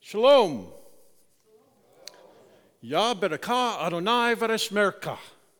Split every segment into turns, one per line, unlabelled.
Shalom. Yah Beraka Adonai Vareshmerka.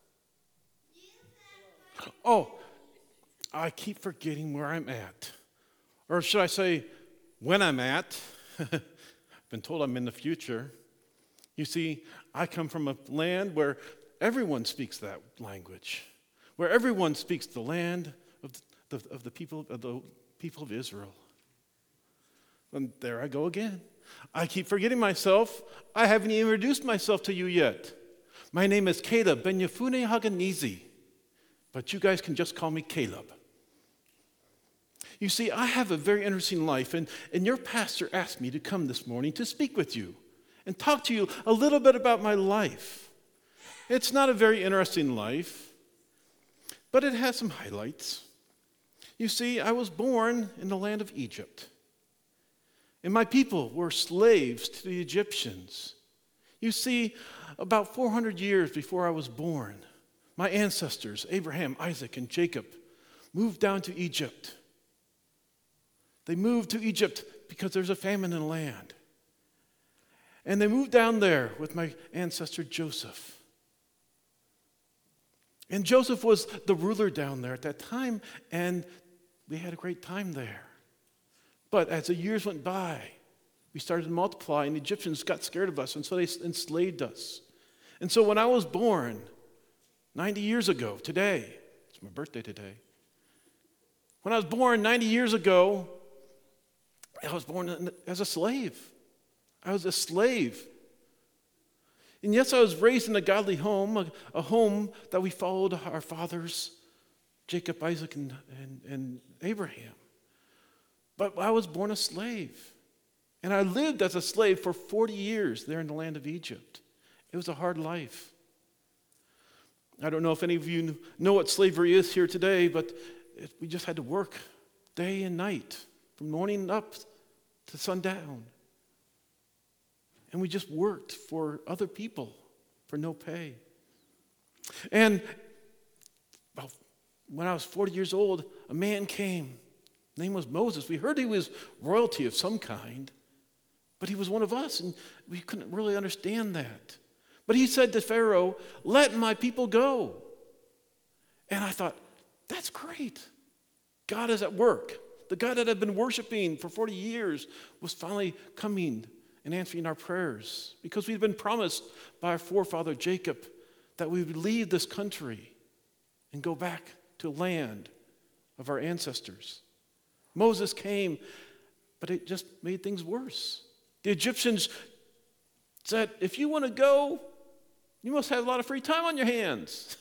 Oh, I keep forgetting where I'm at. Or should I say, when I'm at? I've been told I'm in the future. You see, I come from a land where everyone speaks that language, where everyone speaks the land of the people of Israel. And there I go again. I keep forgetting myself. I haven't even introduced myself to you yet. My name is Caleb Ben Yefune Haganizi, but you guys can just call me Caleb. You see, I have a very interesting life, and your pastor asked me to come this morning to speak with you and talk to you a little bit about my life. It's not a very interesting life, but it has some highlights. You see, I was born in the land of Egypt. And my people were slaves to the Egyptians. You see, about 400 years before I was born, my ancestors, Abraham, Isaac, and Jacob, moved down to Egypt. They moved to Egypt because there's a famine in the land. And they moved down there with my ancestor Joseph. And Joseph was the ruler down there at that time, and we had a great time there. But as the years went by, we started to multiply, and the Egyptians got scared of us, and so they enslaved us. And so when I was born, 90 years ago, today, it's my birthday today. When I was born 90 years ago, I was born as a slave. I was a slave. And yes, I was raised in a godly home, a home that we followed our fathers, Jacob, Isaac, and Abraham. But I was born a slave, and I lived as a slave for 40 years there in the land of Egypt. It was a hard life. I don't know if any of you know what slavery is here today, but we just had to work day and night, from morning up to sundown. And we just worked for other people for no pay. And when I was 40 years old, a man came. His name was Moses. We heard he was royalty of some kind, but he was one of us, and we couldn't really understand that. But he said to Pharaoh, "Let my people go." And I thought, that's great. God is at work. The God that I've been worshiping for 40 years was finally coming and answering our prayers, because we'd been promised by our forefather Jacob that we would leave this country and go back to the land of our ancestors. Moses came, but it just made things worse. The Egyptians said, "If you want to go, you must have a lot of free time on your hands."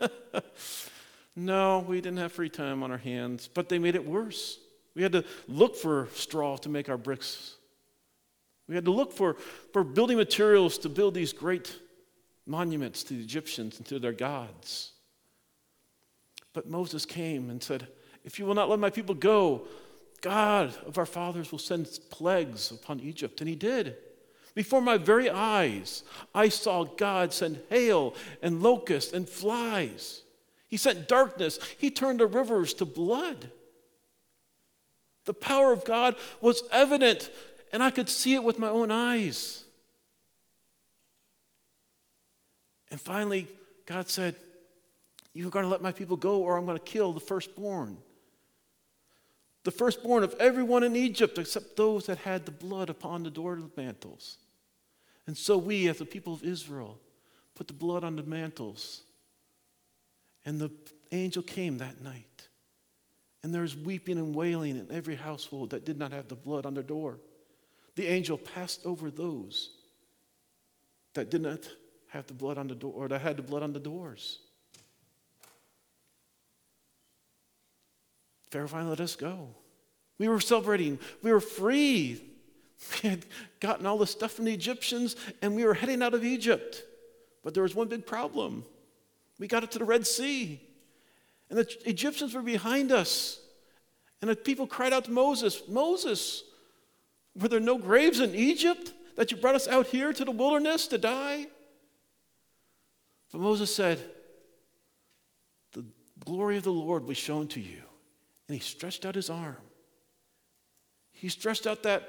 No, we didn't have free time on our hands, but they made it worse. We had to look for straw to make our bricks. We had to look for building materials to build these great monuments to the Egyptians and to their gods. But Moses came and said, "If you will not let my people go, God of our fathers will send plagues upon Egypt." And he did. Before my very eyes, I saw God send hail and locusts and flies. He sent darkness. He turned the rivers to blood. The power of God was evident, and I could see it with my own eyes. And finally, God said, "You're going to let my people go, or I'm going to kill the firstborn. The firstborn of everyone in Egypt, except those that had the blood upon the door mantles." And so we, as the people of Israel, put the blood on the mantles. And the angel came that night. And there was weeping and wailing in every household that did not have the blood on their door. The angel passed over those that did not have the blood on the door, or that had the blood on the doors. Pharaoh finally let us go. We were celebrating. We were free. We had gotten all the stuff from the Egyptians, and we were heading out of Egypt. But there was one big problem. We got it to the Red Sea, and the Egyptians were behind us. And the people cried out to Moses, "Moses, were there no graves in Egypt that you brought us out here to the wilderness to die?" But Moses said, "The glory of the Lord was shown to you." And he stretched out his arm. He stretched out that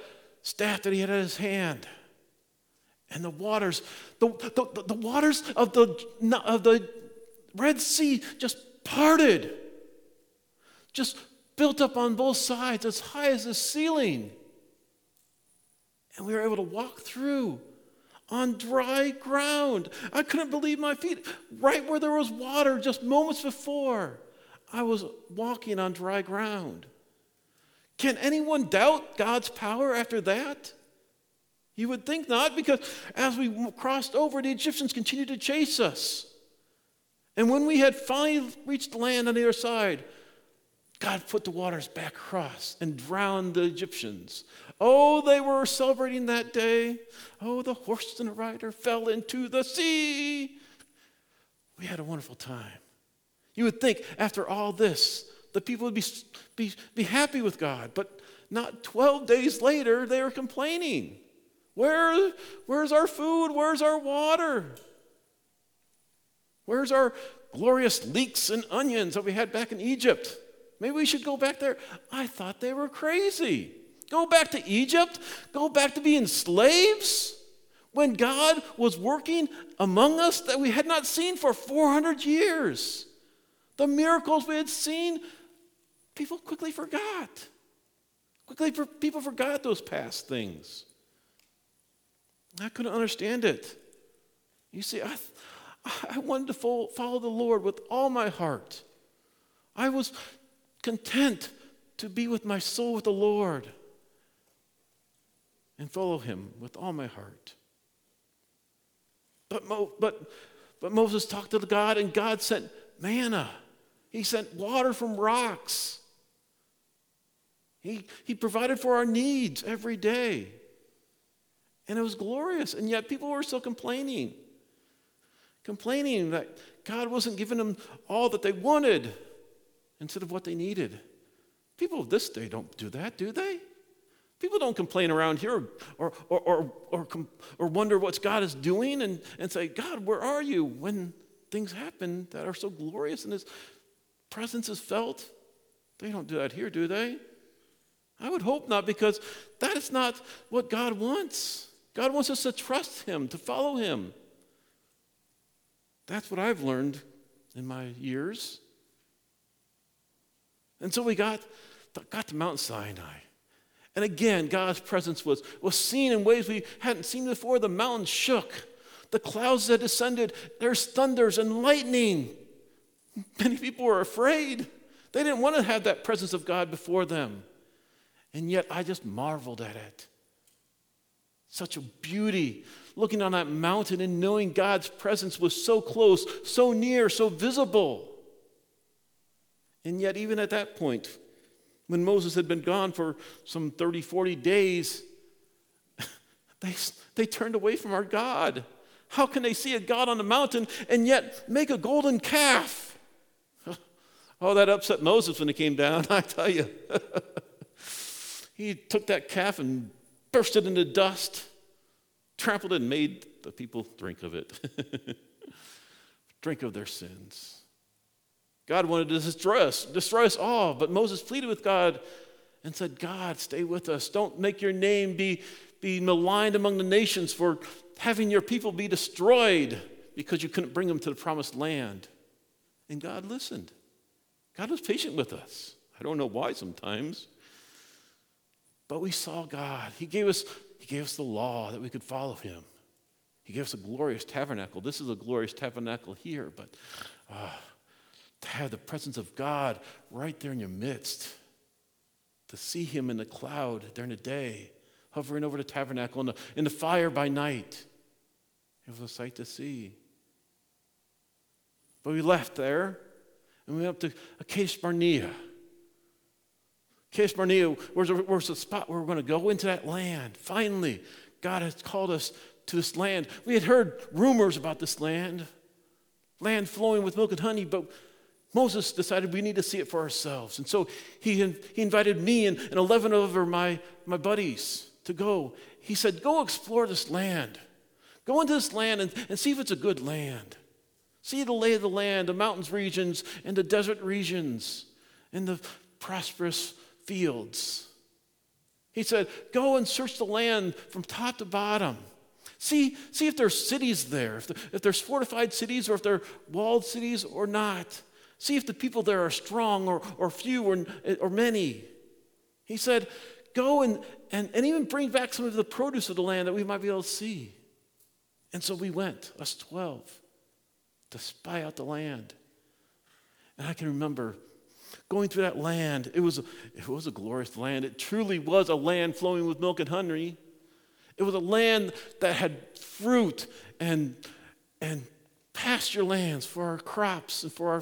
staff that he had in his hand. And the waters, the waters of the Red Sea just parted, just built up on both sides as high as the ceiling. And we were able to walk through on dry ground. I couldn't believe my feet. Right where there was water just moments before, I was walking on dry ground. Can anyone doubt God's power after that? You would think not, because as we crossed over, the Egyptians continued to chase us. And when we had finally reached land on the other side, God put the waters back across and drowned the Egyptians. Oh, they were celebrating that day. Oh, the horse and the rider fell into the sea. We had a wonderful time. You would think after all this, the people would be happy with God. But not 12 days later, they were complaining. Where's our food? Where's our water? Where's our glorious leeks and onions that we had back in Egypt? Maybe we should go back there. I thought they were crazy. Go back to Egypt? Go back to being slaves? When God was working among us that we had not seen for 400 years. The miracles we had seen, people quickly forgot. People forgot those past things. I couldn't understand it. You see, I wanted to follow the Lord with all my heart. I was content to be with my soul with the Lord and follow him with all my heart. But Moses talked to God, and God sent manna. He sent water from rocks. He provided for our needs every day. And it was glorious. And yet people were still complaining that God wasn't giving them all that they wanted instead of what they needed. People of this day don't do that, do they? People don't complain around here or wonder what God is doing and say, God, where are you? When things happen that are so glorious and his presence is felt. They don't do that here, do they? I would hope not, because that is not what God wants. God wants us to trust him, to follow him. That's what I've learned in my years. And so we got to Mount Sinai. And again, God's presence was seen in ways we hadn't seen before. The mountains shook. The clouds that descended, there's thunders and lightning. Many people were afraid. They didn't want to have that presence of God before them. And yet I just marveled at it. Such a beauty, looking on that mountain and knowing God's presence was so close, so near, so visible. And yet even at that point, when Moses had been gone for some 30, 40 days, they turned away from our God. How can they see a God on the mountain and yet make a golden calf? Oh, that upset Moses when he came down, I tell you. He took that calf and burst it into dust, trampled it, and made the people drink of it. Drink of their sins. God wanted to destroy us all, but Moses pleaded with God and said, God, stay with us. Don't make your name be maligned among the nations for having your people be destroyed because you couldn't bring them to the promised land. And God listened. God was patient with us. I don't know why sometimes. But we saw God. He gave us the law that we could follow him. He gave us a glorious tabernacle. This is a glorious tabernacle here, but to have the presence of God right there in your midst, to see him in the cloud during the day, hovering over the tabernacle, in the fire by night, it was a sight to see. But we left there, and we went up to Kadesh Barnea. Kadesh Barnea was a spot where we're going to go into that land. Finally, God has called us to this land. We had heard rumors about this land flowing with milk and honey, but Moses decided we need to see it for ourselves. And so he invited me and 11 of my buddies to go. He said, go explore this land. Go into this land and see if it's a good land. See the lay of the land, the mountains regions and the desert regions and the prosperous fields. He said, go and search the land from top to bottom. See if there's cities there, if there's fortified cities or if they're walled cities or not. See if the people there are strong or few or many. He said, go and even bring back some of the produce of the land that we might be able to see. And so we went, us 12, to spy out the land. And I can remember going through that land. It was a glorious land. It truly was a land flowing with milk and honey. It was a land that had fruit and pasture lands for our crops and for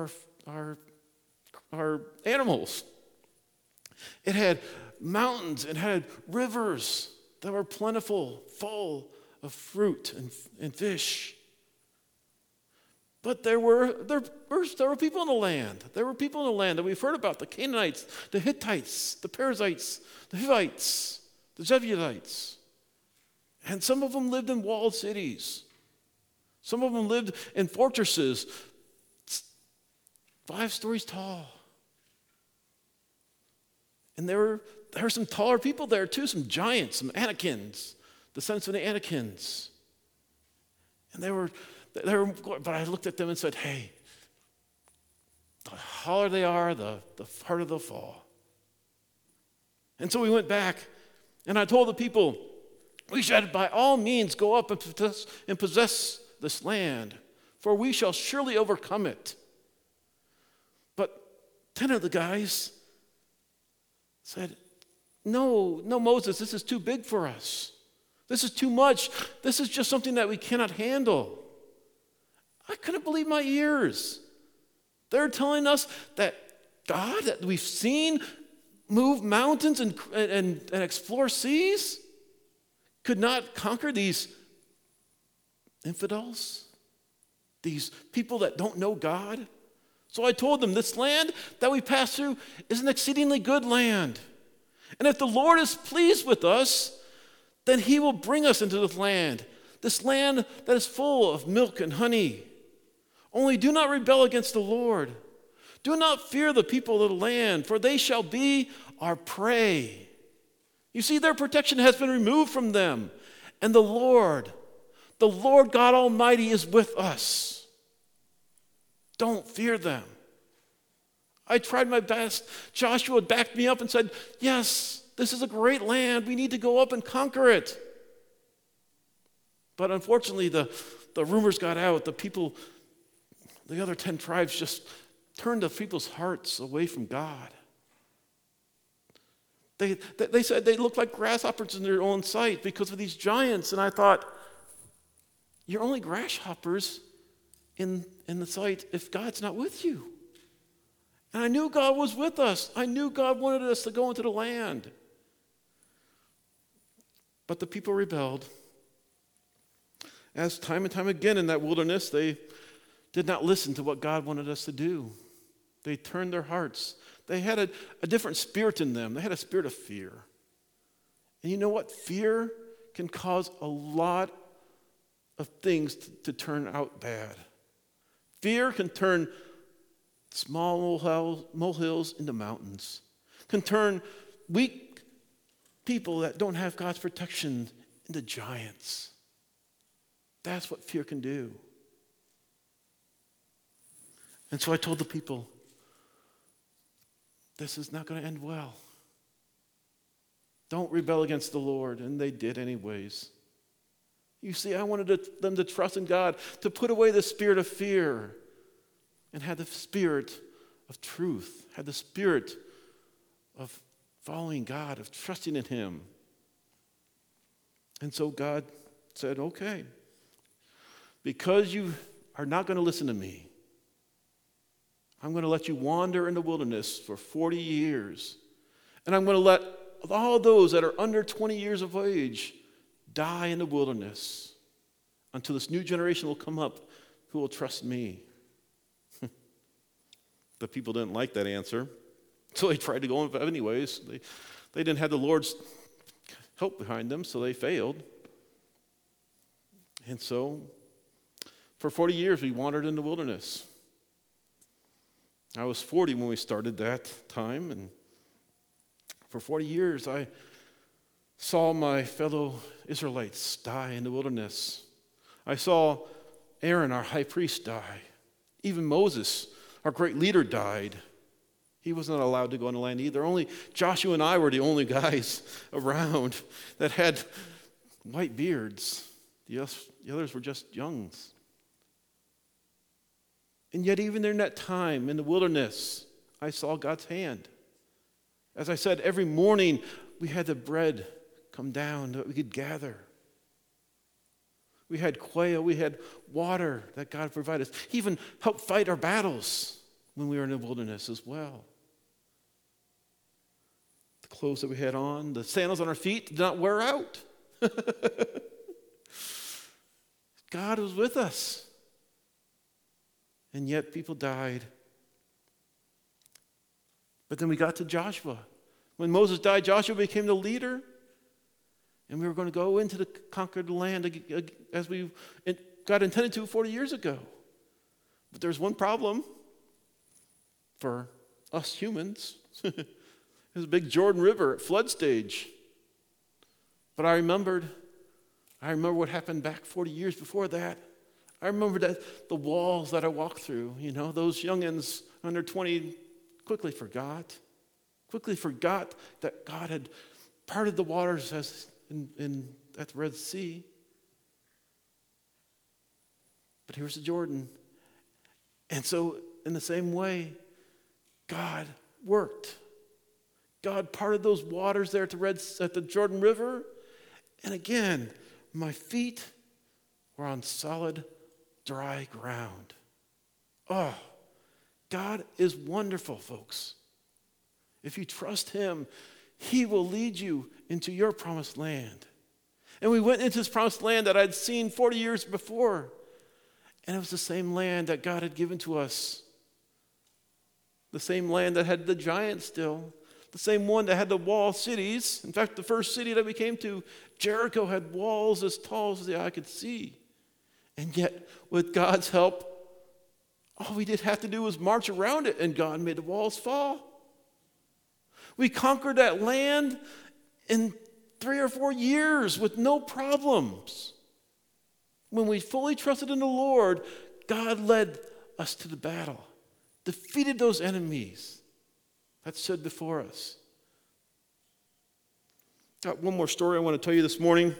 our animals. It had mountains. It had rivers that were plentiful, full of fruit and fish. But there were people in the land. There were people in the land that we've heard about: the Canaanites, the Hittites, the Perizzites, the Hivites, the Jebusites. And some of them lived in walled cities. Some of them lived in fortresses 5 stories tall. And there were some taller people there too, some giants, some Anakins, descendants of the Anakins. And they were, but I looked at them and said, hey, the taller they are, the harder they'll fall. And so we went back, and I told the people, we should by all means go up and possess this land, for we shall surely overcome it. But 10 of the guys said, no, Moses, this is too big for us. This is too much. This is just something that we cannot handle. I couldn't believe my ears. They're telling us that God that we've seen move mountains and explore seas could not conquer these infidels, these people that don't know God. So I told them, this land that we pass through is an exceedingly good land. And if the Lord is pleased with us, then he will bring us into this land that is full of milk and honey. Only do not rebel against the Lord. Do not fear the people of the land, for they shall be our prey. You see, their protection has been removed from them. And the Lord God Almighty is with us. Don't fear them. I tried my best. Joshua backed me up and said, yes, this is a great land. We need to go up and conquer it. But unfortunately, the rumors got out. The other 10 tribes just turned the people's hearts away from God. They said they looked like grasshoppers in their own sight because of these giants. And I thought, you're only grasshoppers in the sight if God's not with you. And I knew God was with us. I knew God wanted us to go into the land. But the people rebelled. As time and time again in that wilderness, they did not listen to what God wanted us to do. They turned their hearts. They had a different spirit in them. They had a spirit of fear. And you know what? Fear can cause a lot of things to turn out bad. Fear can turn small molehills into mountains. Can turn weak people that don't have God's protection into giants. That's what fear can do. And so I told the people, this is not going to end well. Don't rebel against the Lord. And they did anyways. You see, I wanted them to trust in God, to put away the spirit of fear and have the spirit of truth, have the spirit of following God, of trusting in him. And so God said, okay, because you are not going to listen to me, I'm going to let you wander in the wilderness for 40 years. And I'm going to let all those that are under 20 years of age die in the wilderness until this new generation will come up who will trust me. The people didn't like that answer, so they tried to go on anyways. They didn't have the Lord's help behind them, so they failed. And so for 40 years we wandered in the wilderness. I was 40 when we started that time, and for 40 years I saw my fellow Israelites die in the wilderness. I saw Aaron, our high priest, die. Even Moses, our great leader, died. He wasn't allowed to go on the land either. Only Joshua and I were the only guys around that had white beards. The others were just youngs. And yet even in that time, in the wilderness, I saw God's hand. As I said, every morning we had the bread come down that we could gather. We had quail, we had water that God provided us. He even helped fight our battles when we were in the wilderness as well. The clothes that we had on, the sandals on our feet did not wear out. God was with us. And yet people died. But then we got to Joshua. When Moses died, Joshua became the leader. And we were going to go into the conquered land as God intended to 40 years ago. But there's one problem for us humans. There's a big Jordan River at flood stage. But I remember what happened back 40 years before that. I remember that the walls that I walked through, those youngins under 20 quickly forgot that God had parted the waters as at the Red Sea. But here's the Jordan. And so in the same way, God worked. God parted those waters there at the Jordan River. And again, my feet were on solid, dry ground. Oh, God is wonderful, folks. If you trust him, he will lead you into your promised land. And we went into this promised land that I'd seen 40 years before. And it was the same land that God had given to us. The same land that had the giants still. The same one that had the wall cities. In fact, the first city that we came to, Jericho, had walls as tall as the eye could see. And yet, with God's help, all we did have to do was march around it, and God made the walls fall. We conquered that land in 3 or 4 years with no problems. When we fully trusted in the Lord, God led us to the battle, defeated those enemies that stood before us. Got one more story I want to tell you this morning.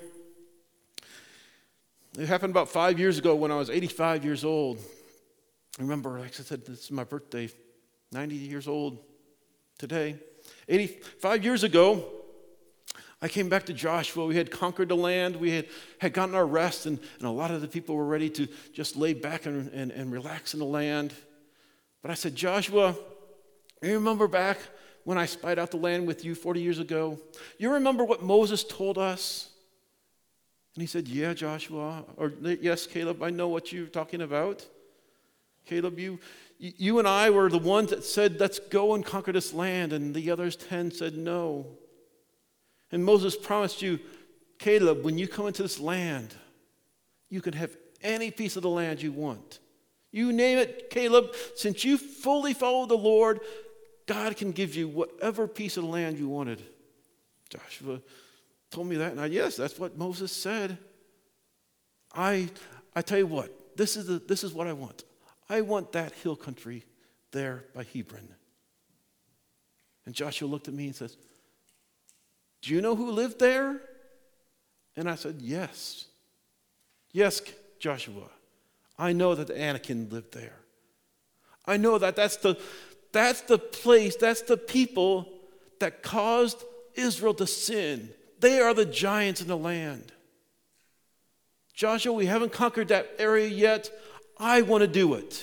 It happened about 5 years ago when I was 85 years old. I remember, like I said, this is my birthday, 90 years old today. 85 years ago, I came back to Joshua. We had conquered the land. We had gotten our rest, and a lot of the people were ready to just lay back and relax in the land. But I said, Joshua, you remember back when I spied out the land with you 40 years ago? You remember what Moses told us? And he said, yeah, Joshua, or yes, Caleb, I know what you're talking about. Caleb, you and I were the ones that said, let's go and conquer this land, and the others 10 said no. And Moses promised you, Caleb, when you come into this land, you can have any piece of the land you want. You name it, Caleb, since you fully follow the Lord, God can give you whatever piece of the land you wanted. Joshua told me that, and yes, that's what Moses said. I tell you what, this is what I want. I want that hill country there by Hebron. And Joshua looked at me and says, do you know who lived there? And I said, yes. Yes, Joshua. I know that Anakim lived there. I know that that's the place, that's the people that caused Israel to sin. They are the giants in the land. Joshua, we haven't conquered that area yet. I want to do it.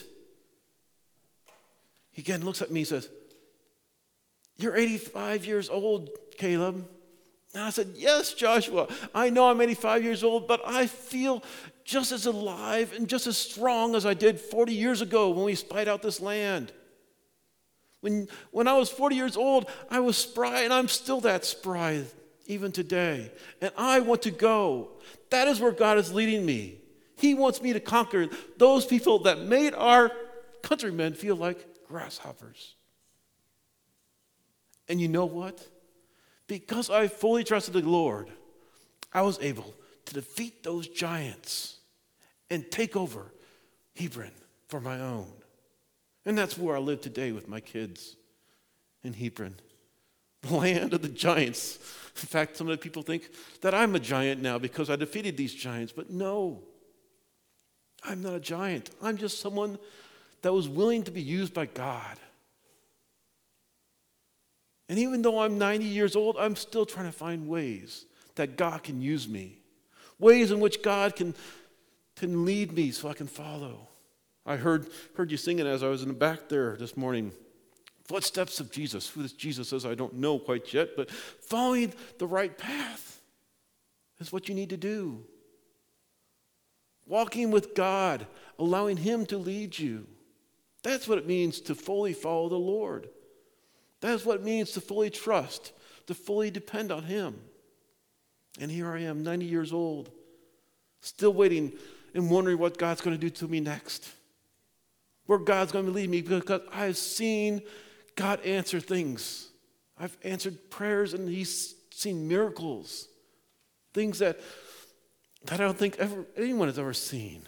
He again looks at me and says, you're 85 years old, Caleb. And I said, yes, Joshua, I know I'm 85 years old, but I feel just as alive and just as strong as I did 40 years ago when we spied out this land. When I was 40 years old, I was spry, and I'm still that spry even today. And I want to go. That is where God is leading me. He wants me to conquer those people that made our countrymen feel like grasshoppers. And you know what? Because I fully trusted the Lord, I was able to defeat those giants and take over Hebron for my own. And that's where I live today with my kids, in Hebron, the land of the giants. In fact, some of the people think that I'm a giant now because I defeated these giants. But no, I'm not a giant. I'm just someone that was willing to be used by God. And even though I'm 90 years old, I'm still trying to find ways that God can use me, ways in which God can lead me so I can follow. I heard you singing as I was in the back there this morning. Footsteps of Jesus. Who this Jesus is, I don't know quite yet, but following the right path is what you need to do. Walking with God, allowing Him to lead you. That's what it means to fully follow the Lord. That's what it means to fully trust, to fully depend on Him. And here I am, 90 years old, still waiting and wondering what God's going to do to me next. Where God's going to lead me, because I've seen God answer things. I've answered prayers and He's seen miracles. Things that I don't think anyone has ever seen.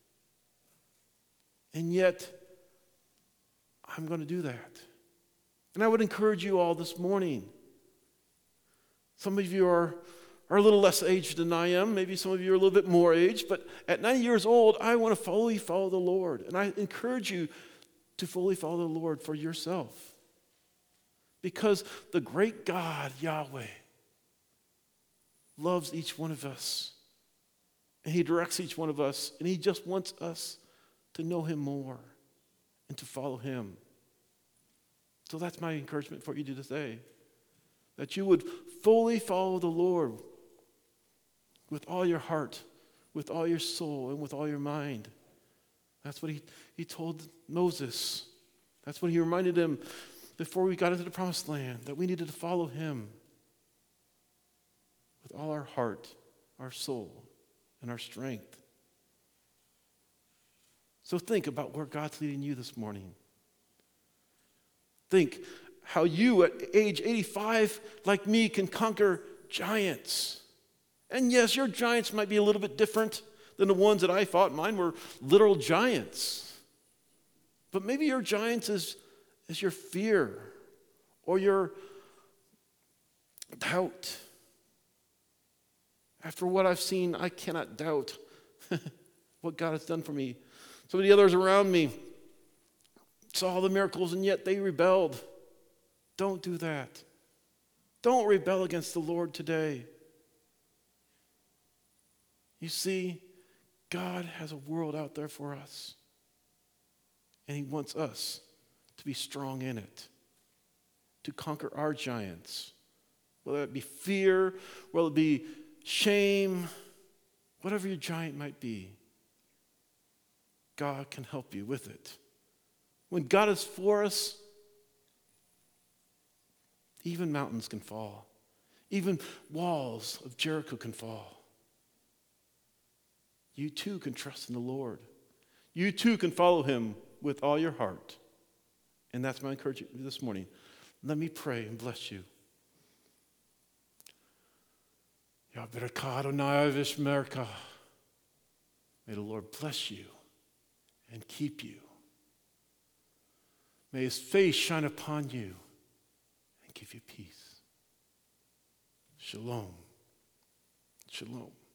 And yet, I'm going to do that. And I would encourage you all this morning. Some of you are a little less aged than I am. Maybe some of you are a little bit more aged. But at 90 years old, I want to fully follow the Lord. And I encourage you to fully follow the Lord for yourself. Because the great God, Yahweh, loves each one of us. And He directs each one of us. And He just wants us to know Him more and to follow Him. So that's my encouragement for you today. That you would fully follow the Lord with all your heart, with all your soul, and with all your mind. That's what he told Moses. That's what He reminded him before we got into the promised land, that we needed to follow Him with all our heart, our soul, and our strength. So think about where God's leading you this morning. Think how you at age 85, like me, can conquer giants. And yes, your giants might be a little bit different than the ones that I fought. Mine were literal giants. But maybe your giants is your fear or your doubt. After what I've seen, I cannot doubt what God has done for me. Some of the others around me saw the miracles, and yet they rebelled. Don't do that. Don't rebel against the Lord today. You see, God has a world out there for us, and He wants us to be strong in it, to conquer our giants, whether it be fear, whether it be shame, whatever your giant might be. God can help you with it. When God is for us, even mountains can fall. Even walls of Jericho can fall. You too can trust in the Lord. You too can follow Him with all your heart. And that's my encouragement this morning. Let me pray and bless you. May the Lord bless you and keep you. May His face shine upon you and give you peace. Shalom. Shalom.